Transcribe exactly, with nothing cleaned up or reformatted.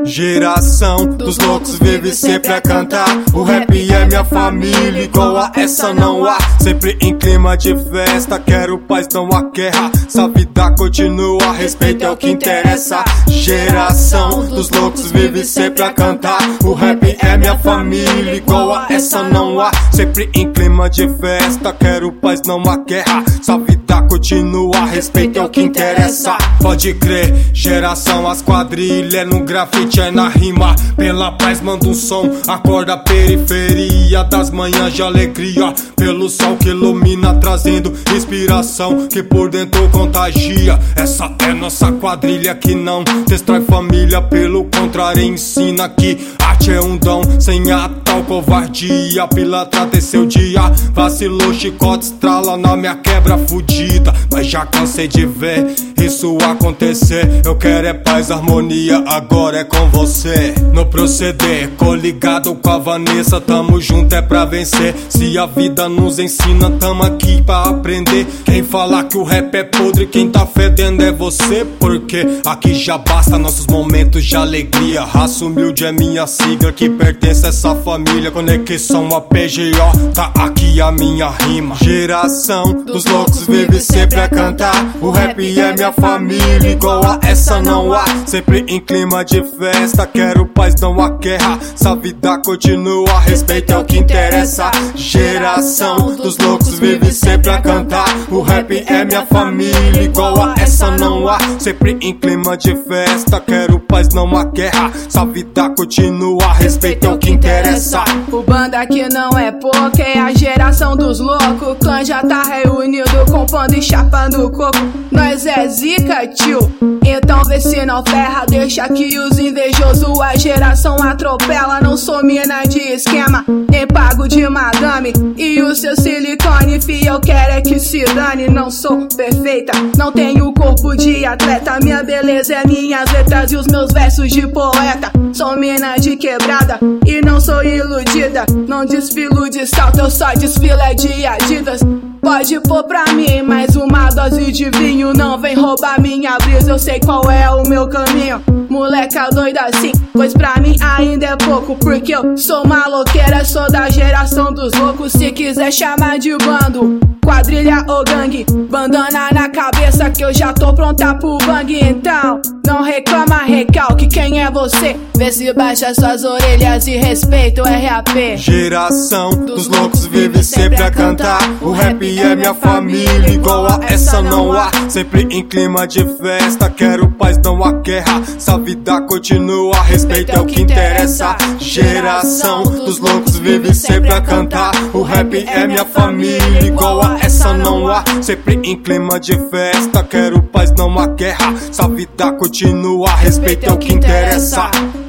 Geração dos loucos vive sempre a cantar. O rap é minha família, igual a essa não há. Sempre em clima de festa, quero paz, não há guerra. Essa vida continua, respeito é o que interessa. Geração dos loucos vive sempre a cantar. O rap é minha família, igual a essa não há. Sempre em clima de festa, quero paz, não há guerra. Essa vida continua, respeito é o que interessa. Pode crer, geração as quadrilhas no grafite é na rima. Pela paz manda um som, acorda a periferia das manhãs de alegria. Pelo sol que ilumina, trazendo inspiração que por dentro contagia. Essa é nossa quadrilha que não destrói família, pelo contrário ensina que arte é um dom. Sem a tal covardia, pilantra tem seu dia. Vacilou, chicote estrala na minha quebra fudida. Mas já cansei de ver isso acontecer. Eu quero é paz, harmonia, agora é com você. No proceder, coligado com a Vanessa, tamo junto é pra vencer. Se a vida nos ensina, tamo aqui pra aprender. Quem falar que o rap é podre, quem tá fedendo é você. Porque aqui já basta nossos momentos de alegria. Raça humilde é minha sigla, que pertence a essa família. Conexão a P G O, tá aqui a minha rima. Geração dos loucos vive sempre a cantar. O rap é minha família, igual a essa não há. Sempre em clima de festa, quero paz, não há guerra. Essa vida continua, respeito é o que interessa. Geração dos loucos vive sempre a cantar. O rap é minha família, igual a essa não há. Sempre em clima de festa, quero paz, não há guerra. Essa vida continua, respeito é o que interessa. O banda aqui não é pouco, é a geração dos loucos. O clã já tá reunido, compondo e chapando coco. Nós é zica, tio, então vê se não ferra. Deixa que os invejosos a geração atropela. Não sou mina de esquema, nem pago de madame. E o seu silicone, fi, eu quero é que se dane. Não sou perfeita, não tenho corpo de atleta. Minha beleza é minhas letras e os meus versos de poeta. Sou mina de quebrada e não sou iludida. Não desfilo de salto, eu só desfilo é de Adidas. Pode pôr pra mim mais uma dose de vinho. Não vem roubar minha brisa, eu sei qual é o meu caminho. Moleca doida assim, pois pra mim ainda é pouco. Porque eu sou maloqueira, sou da geração dos loucos. Se quiser chamar de bando, quadrilha ou gangue, bandana na cabeça que eu já tô pronta pro bang. Então, não reclama, recalque quem é você. Vê se baixa suas orelhas e respeita o R A P. Geração dos loucos vive sempre a cantar. O rap é minha família, igual a essa não há. Sempre em clima de festa, quero paz, não há guerra. Essa vida continua, respeito é o que interessa. Geração dos loucos vive sempre a cantar. O rap é minha família, igual a essa não há. Sempre em clima de festa, quero paz, não há guerra. Essa vida continua, respeito é o que interessa.